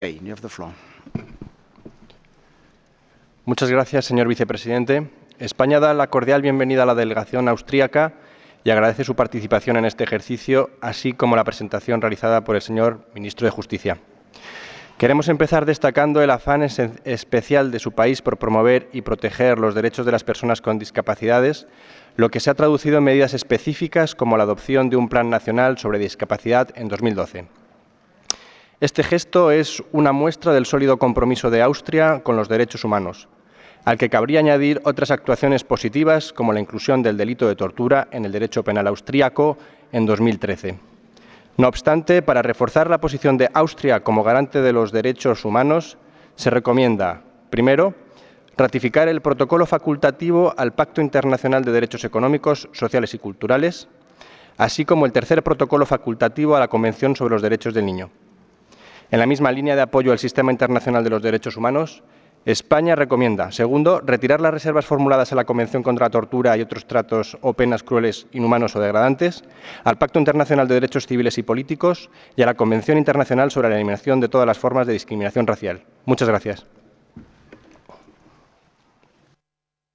You have the floor. Muchas gracias, señor vicepresidente. España da la cordial bienvenida a la delegación austríaca y agradece su participación en este ejercicio, así como la presentación realizada por el señor ministro de Justicia. Queremos empezar destacando el afán especial de su país por promover y proteger los derechos de las personas con discapacidades, lo que se ha traducido en medidas específicas como la adopción de un Plan Nacional sobre Discapacidad en 2012. Este gesto es una muestra del sólido compromiso de Austria con los derechos humanos, al que cabría añadir otras actuaciones positivas como la inclusión del delito de tortura en el derecho penal austríaco en 2013. No obstante, para reforzar la posición de Austria como garante de los derechos humanos, se recomienda, primero, ratificar el protocolo facultativo al Pacto Internacional de Derechos Económicos, Sociales y Culturales, así como el tercer protocolo facultativo a la Convención sobre los Derechos del Niño. En la misma línea de apoyo al Sistema Internacional de los Derechos Humanos, España recomienda, segundo, retirar las reservas formuladas a la Convención contra la Tortura y otros tratos o penas crueles, inhumanos o degradantes, al Pacto Internacional de Derechos Civiles y Políticos y a la Convención Internacional sobre la Eliminación de todas las formas de discriminación racial. Muchas gracias.